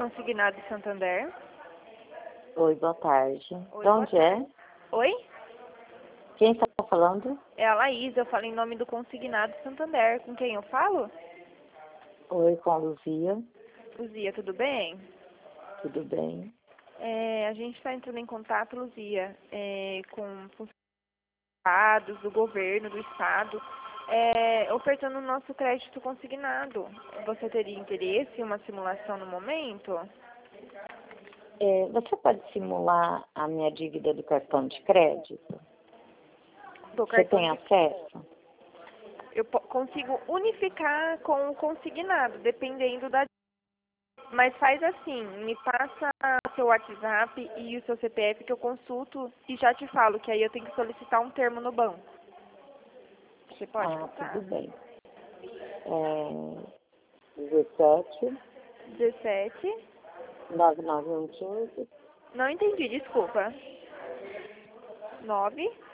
Consignado de Santander. Oi, boa tarde. Oi, De onde é? Oi? Quem está falando? É a Laís, eu falo em nome do Consignado de Santander. Com quem eu falo? Oi, com a Luzia. Luzia, tudo bem? Tudo bem? A gente está entrando em contato, Luzia, com funcionários do governo, do estado, ofertando o nosso crédito consignado. Você teria interesse em uma simulação no momento? Você pode simular a minha dívida do cartão de crédito? Do Você cartão tem de... acesso? Eu consigo unificar com o consignado, dependendo da... Mas faz assim, me passa o seu WhatsApp e o seu CPF que eu consulto e já te falo, que aí eu tenho que solicitar um termo no banco. Você pode passar? Tudo bem. 17 17. 99115 Não entendi, desculpa. 9.